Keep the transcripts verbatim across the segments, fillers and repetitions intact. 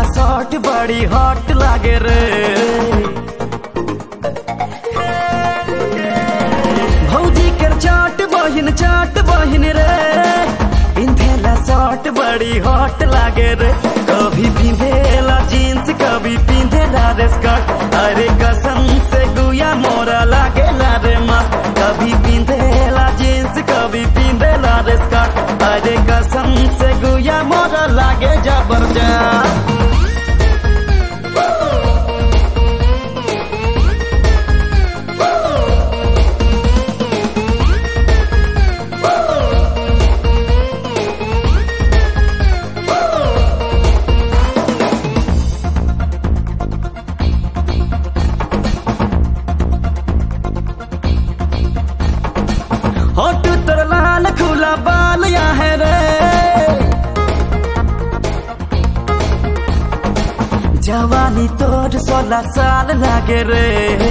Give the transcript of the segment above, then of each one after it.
Short बड़ी hot लागे रे। भौजी कर चाट बहिन चाट बहिन रे, पिंधेला शॉर्ट बड़ी हॉट लागे रे। कभी पिंधेला जीन्स कभी पिंधेला रे स्कर्ट, अरे कसम से गुया मोरा लागेला रे मस्त। कभी पिंधेला जीन्स कभी पिंधेला रे स्कर्ट, अरे कसम से गुया मोरा लागे जबरदस्त। होठ तर लाल खुला बाल या है रे, जवानी तोर सोलह साल लागे रे।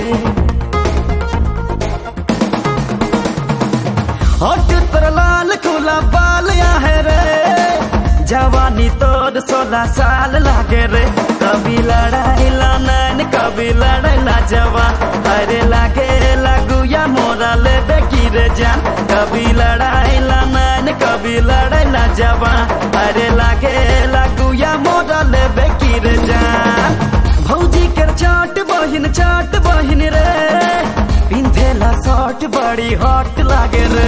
होठ तर लाल खुला बाल या है रे, जवानी तोर सोलह साल लागे रे। कभी लड़ाई ला नैन कभी लड़ाई ला जवान, अरे लागे लगुया मोरा ले बेकी रे जान। कभी लड़ाई ला नैन कभी लड़ाई ला जवान, अरे लागे लगुया मोरा ले बेकी रे जान। भौजी कर चाट बहिन चाट बहिन रे, पिंधेला शॉर्ट बड़ी हॉट लागे रे।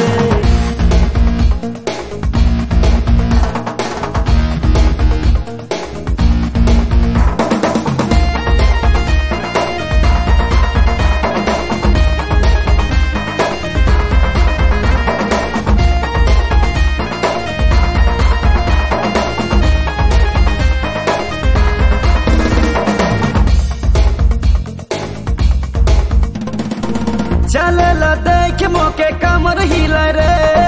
चलेला देख मोके कमर हिला रे,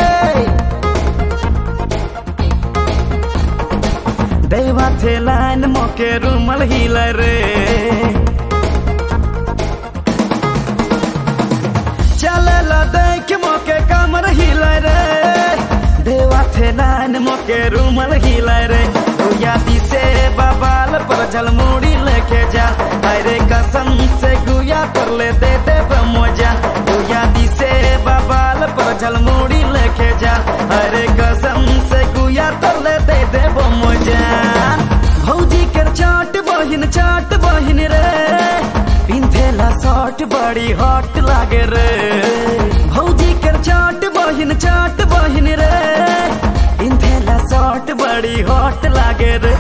देवा थे लाइन मोके रुमल हिला रे। चलेला देख मोके कमर हिला रे, देवा थे लाइन मोके रुमल हिला रे। गुया से बबाल पर झलमुड़ी लेके जा, अरे कसम से गुया पर ले दे दे मजा। गुया से बबाल पर झलमुड़ी लेके जा, अरे कसम से गुया तर ले दे दे मजा। भौजी कर चाट बहिन चाट बहिन रे, पिंधेला शॉर्ट बड़ी हॉट लागे रे। भौजी कर चाट बहिन चाट बहिन रे, पिंधेला शॉर्ट बड़ी हॉट लागे रे।